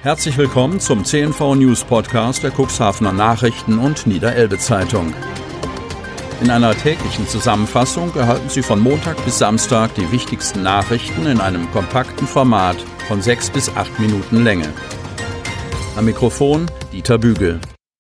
Herzlich willkommen zum CNV News Podcast der Cuxhavener Nachrichten und Niederelbe Zeitung. In einer täglichen Zusammenfassung erhalten Sie von Montag bis Samstag die wichtigsten Nachrichten in einem kompakten Format von 6 bis 8 Minuten Länge. Am Mikrofon Dieter Bügel.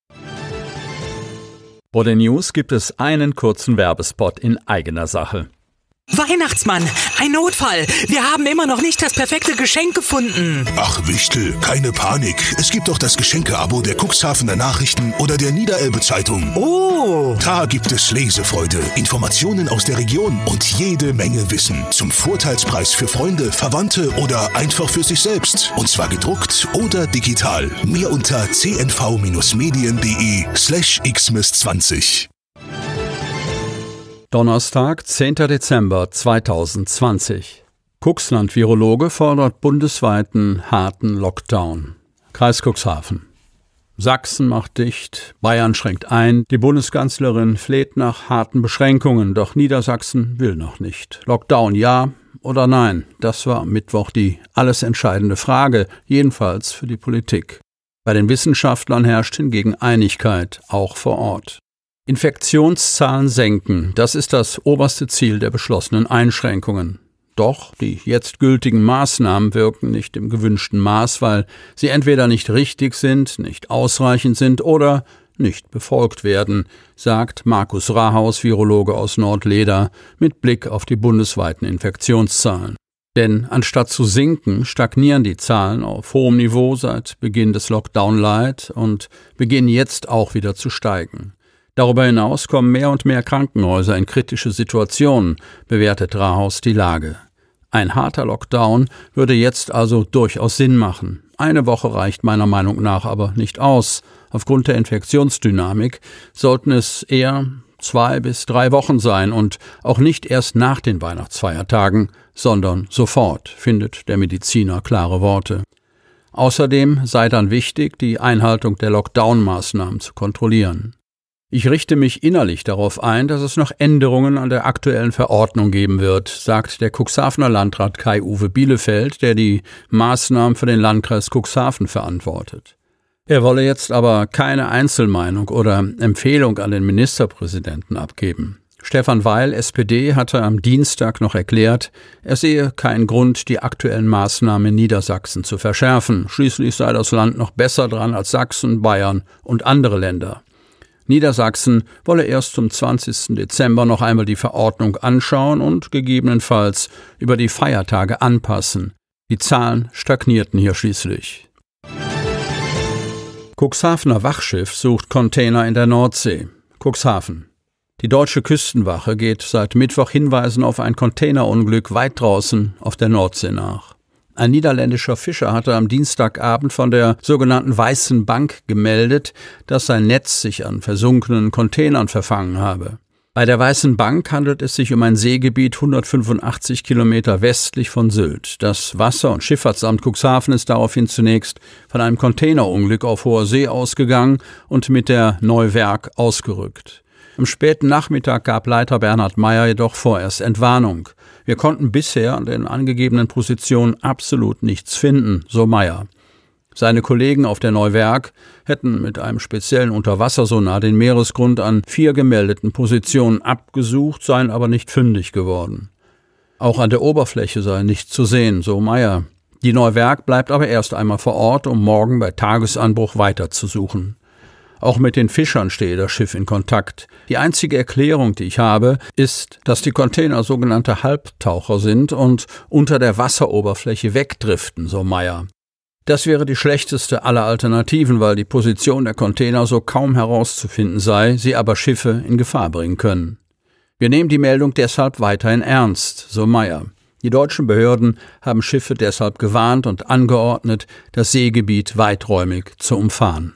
Vor den News gibt es einen kurzen Werbespot in eigener Sache. Weihnachtsmann, ein Notfall. Wir haben immer noch nicht das perfekte Geschenk gefunden. Ach Wichtel, keine Panik. Es gibt doch das Geschenke-Abo der Cuxhavener Nachrichten oder der Niederelbe Zeitung. Oh! Da gibt es Lesefreude, Informationen aus der Region und jede Menge Wissen. Zum Vorteilspreis für Freunde, Verwandte oder einfach für sich selbst. Und zwar gedruckt oder digital. Mehr unter cnv-medien.de/xmas20. Donnerstag, 10. Dezember 2020. Cuxland-Virologe fordert bundesweiten harten Lockdown. Kreis Cuxhaven. Sachsen macht dicht, Bayern schränkt ein, die Bundeskanzlerin fleht nach harten Beschränkungen, doch Niedersachsen will noch nicht. Lockdown ja oder nein? Das war am Mittwoch die alles entscheidende Frage, jedenfalls für die Politik. Bei den Wissenschaftlern herrscht hingegen Einigkeit, auch vor Ort. Infektionszahlen senken, das ist das oberste Ziel der beschlossenen Einschränkungen. Doch die jetzt gültigen Maßnahmen wirken nicht im gewünschten Maß, weil sie entweder nicht richtig sind, nicht ausreichend sind oder nicht befolgt werden, sagt Markus Rahaus, Virologe aus Nordleder, mit Blick auf die bundesweiten Infektionszahlen. Denn anstatt zu sinken, stagnieren die Zahlen auf hohem Niveau seit Beginn des Lockdown-Light und beginnen jetzt auch wieder zu steigen. Darüber hinaus kommen mehr und mehr Krankenhäuser in kritische Situationen, bewertet Rahaus die Lage. Ein harter Lockdown würde jetzt also durchaus Sinn machen. Eine Woche reicht meiner Meinung nach aber nicht aus. Aufgrund der Infektionsdynamik sollten es eher 2 bis 3 Wochen sein und auch nicht erst nach den Weihnachtsfeiertagen, sondern sofort, findet der Mediziner klare Worte. Außerdem sei dann wichtig, die Einhaltung der Lockdown-Maßnahmen zu kontrollieren. Ich richte mich innerlich darauf ein, dass es noch Änderungen an der aktuellen Verordnung geben wird, sagt der Cuxhavener Landrat Kai-Uwe Bielefeld, der die Maßnahmen für den Landkreis Cuxhaven verantwortet. Er wolle jetzt aber keine Einzelmeinung oder Empfehlung an den Ministerpräsidenten abgeben. Stefan Weil, SPD, hatte am Dienstag noch erklärt, er sehe keinen Grund, die aktuellen Maßnahmen in Niedersachsen zu verschärfen. Schließlich sei das Land noch besser dran als Sachsen, Bayern und andere Länder. Niedersachsen wolle erst zum 20. Dezember noch einmal die Verordnung anschauen und gegebenenfalls über die Feiertage anpassen. Die Zahlen stagnierten hier schließlich. Cuxhavener Wachschiff sucht Container in der Nordsee. Cuxhaven. Die deutsche Küstenwache geht seit Mittwoch Hinweisen auf ein Containerunglück weit draußen auf der Nordsee nach. Ein niederländischer Fischer hatte am Dienstagabend von der sogenannten Weißen Bank gemeldet, dass sein Netz sich an versunkenen Containern verfangen habe. Bei der Weißen Bank handelt es sich um ein Seegebiet 185 Kilometer westlich von Sylt. Das Wasser- und Schifffahrtsamt Cuxhaven ist daraufhin zunächst von einem Containerunglück auf hoher See ausgegangen und mit der Neuwerk ausgerückt. Am späten Nachmittag gab Leiter Bernhard Meyer jedoch vorerst Entwarnung. Wir konnten bisher an den angegebenen Positionen absolut nichts finden, so Meyer. Seine Kollegen auf der Neuwerk hätten mit einem speziellen Unterwassersonar den Meeresgrund an 4 gemeldeten Positionen abgesucht, seien aber nicht fündig geworden. Auch an der Oberfläche sei nichts zu sehen, so Meyer. Die Neuwerk bleibt aber erst einmal vor Ort, um morgen bei Tagesanbruch weiterzusuchen. Auch mit den Fischern stehe das Schiff in Kontakt. Die einzige Erklärung, die ich habe, ist, dass die Container sogenannte Halbtaucher sind und unter der Wasseroberfläche wegdriften, so Meyer. Das wäre die schlechteste aller Alternativen, weil die Position der Container so kaum herauszufinden sei, sie aber Schiffe in Gefahr bringen können. Wir nehmen die Meldung deshalb weiterhin ernst, so Meyer. Die deutschen Behörden haben Schiffe deshalb gewarnt und angeordnet, das Seegebiet weiträumig zu umfahren.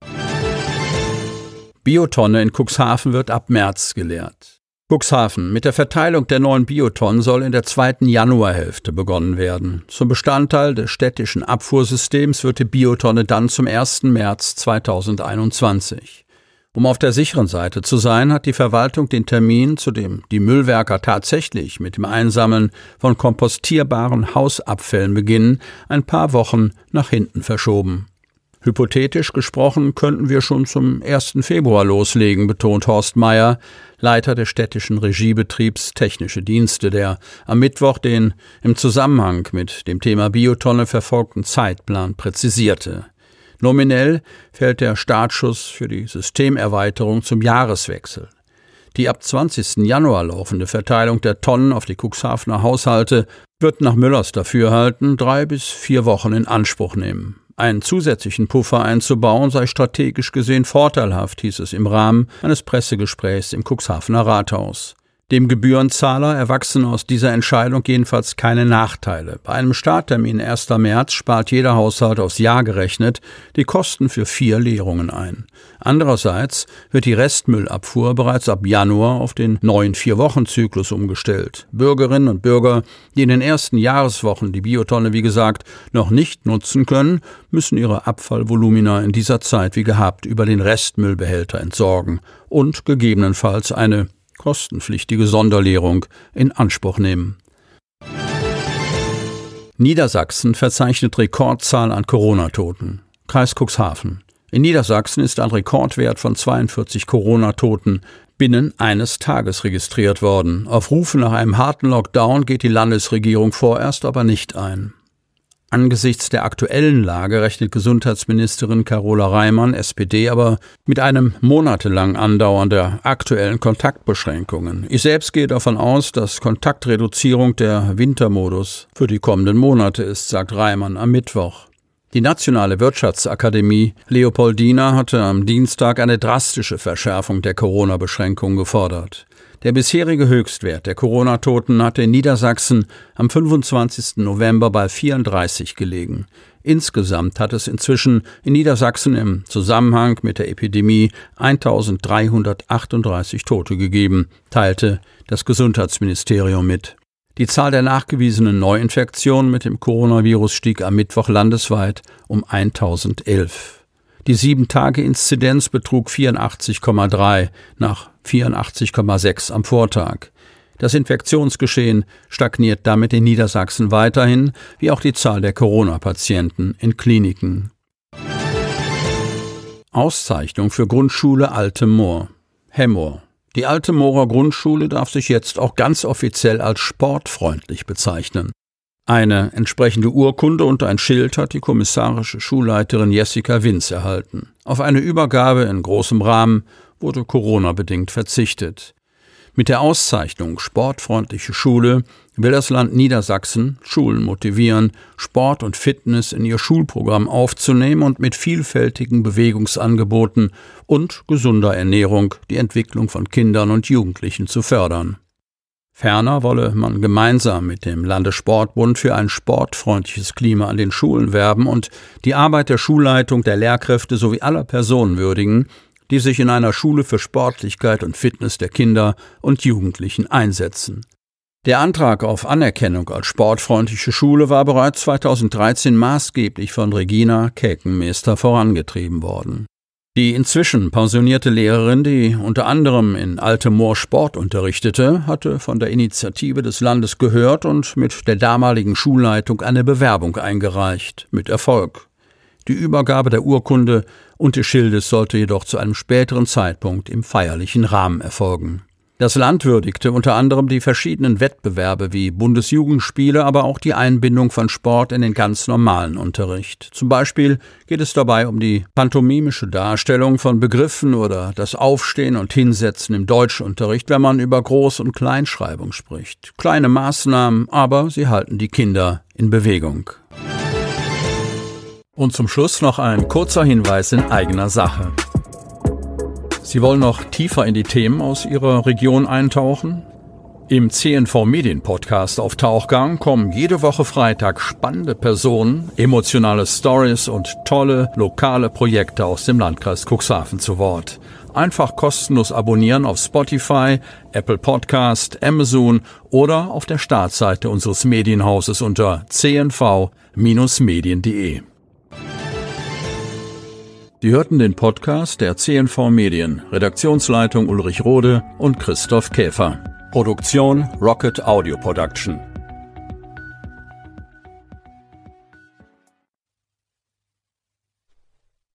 Biotonne in Cuxhaven wird ab März geleert. Cuxhaven. Mit der Verteilung der neuen Biotonnen soll in der 2. Januarhälfte begonnen werden. Zum Bestandteil des städtischen Abfuhrsystems wird die Biotonne dann zum 1. März 2021. Um auf der sicheren Seite zu sein, hat die Verwaltung den Termin, zu dem die Müllwerker tatsächlich mit dem Einsammeln von kompostierbaren Hausabfällen beginnen, ein paar Wochen nach hinten verschoben. Hypothetisch gesprochen könnten wir schon zum 1. Februar loslegen, betont Horst Meyer, Leiter des städtischen Regiebetriebs Technische Dienste, der am Mittwoch den im Zusammenhang mit dem Thema Biotonne verfolgten Zeitplan präzisierte. Nominell fällt der Startschuss für die Systemerweiterung zum Jahreswechsel. Die ab 20. Januar laufende Verteilung der Tonnen auf die Cuxhavener Haushalte wird nach Müllers Dafürhalten 3 bis 4 Wochen in Anspruch nehmen. Einen zusätzlichen Puffer einzubauen sei strategisch gesehen vorteilhaft, hieß es im Rahmen eines Pressegesprächs im Cuxhavener Rathaus. Dem Gebührenzahler erwachsen aus dieser Entscheidung jedenfalls keine Nachteile. Bei einem Starttermin 1. März spart jeder Haushalt aufs Jahr gerechnet die Kosten für 4 Leerungen ein. Andererseits wird die Restmüllabfuhr bereits ab Januar auf den neuen 4-Wochen-Zyklus umgestellt. Bürgerinnen und Bürger, die in den ersten Jahreswochen die Biotonne, wie gesagt, noch nicht nutzen können, müssen ihre Abfallvolumina in dieser Zeit wie gehabt über den Restmüllbehälter entsorgen und gegebenenfalls eine kostenpflichtige Sonderleerung in Anspruch nehmen. Niedersachsen verzeichnet Rekordzahl an Corona-Toten. Kreis Cuxhaven. In Niedersachsen ist ein Rekordwert von 42 Corona-Toten binnen eines Tages registriert worden. Auf Rufe nach einem harten Lockdown geht die Landesregierung vorerst aber nicht ein. Angesichts der aktuellen Lage rechnet Gesundheitsministerin Carola Reimann, SPD, aber mit einem monatelang andauernder aktuellen Kontaktbeschränkungen. Ich selbst gehe davon aus, dass Kontaktreduzierung der Wintermodus für die kommenden Monate ist, sagt Reimann am Mittwoch. Die Nationale Wirtschaftsakademie Leopoldina hatte am Dienstag eine drastische Verschärfung der Corona-Beschränkungen gefordert. Der bisherige Höchstwert der Corona-Toten hatte in Niedersachsen am 25. November bei 34 gelegen. Insgesamt hat es inzwischen in Niedersachsen im Zusammenhang mit der Epidemie 1.338 Tote gegeben, teilte das Gesundheitsministerium mit. Die Zahl der nachgewiesenen Neuinfektionen mit dem Coronavirus stieg am Mittwoch landesweit um 1.011. Die 7-Tage-Inzidenz betrug 84,3 nach 84,6 am Vortag. Das Infektionsgeschehen stagniert damit in Niedersachsen weiterhin, wie auch die Zahl der Corona-Patienten in Kliniken. Auszeichnung für Grundschule Alte Moor. Hemmoor. Die Alte Moorer Grundschule darf sich jetzt auch ganz offiziell als sportfreundlich bezeichnen. Eine entsprechende Urkunde und ein Schild hat die kommissarische Schulleiterin Jessica Winz erhalten. Auf eine Übergabe in großem Rahmen wurde Corona-bedingt verzichtet. Mit der Auszeichnung Sportfreundliche Schule will das Land Niedersachsen Schulen motivieren, Sport und Fitness in ihr Schulprogramm aufzunehmen und mit vielfältigen Bewegungsangeboten und gesunder Ernährung die Entwicklung von Kindern und Jugendlichen zu fördern. Ferner wolle man gemeinsam mit dem Landessportbund für ein sportfreundliches Klima an den Schulen werben und die Arbeit der Schulleitung, der Lehrkräfte sowie aller Personen würdigen, die sich in einer Schule für Sportlichkeit und Fitness der Kinder und Jugendlichen einsetzen. Der Antrag auf Anerkennung als sportfreundliche Schule war bereits 2013 maßgeblich von Regina Käkenmeester vorangetrieben worden. Die inzwischen pensionierte Lehrerin, die unter anderem in Alte Moor Sport unterrichtete, hatte von der Initiative des Landes gehört und mit der damaligen Schulleitung eine Bewerbung eingereicht, mit Erfolg. Die Übergabe der Urkunde und des Schildes sollte jedoch zu einem späteren Zeitpunkt im feierlichen Rahmen erfolgen. Das Land würdigte unter anderem die verschiedenen Wettbewerbe wie Bundesjugendspiele, aber auch die Einbindung von Sport in den ganz normalen Unterricht. Zum Beispiel geht es dabei um die pantomimische Darstellung von Begriffen oder das Aufstehen und Hinsetzen im Deutschunterricht, wenn man über Groß- und Kleinschreibung spricht. Kleine Maßnahmen, aber sie halten die Kinder in Bewegung. Und zum Schluss noch ein kurzer Hinweis in eigener Sache. Sie wollen noch tiefer in die Themen aus Ihrer Region eintauchen? Im CNV Medien Podcast auf Tauchgang kommen jede Woche Freitag spannende Personen, emotionale Stories und tolle lokale Projekte aus dem Landkreis Cuxhaven zu Wort. Einfach kostenlos abonnieren auf Spotify, Apple Podcast, Amazon oder auf der Startseite unseres Medienhauses unter cnv-medien.de. Sie hörten den Podcast der CNV Medien, Redaktionsleitung Ulrich Rode und Christoph Käfer. Produktion Rocket Audio Production.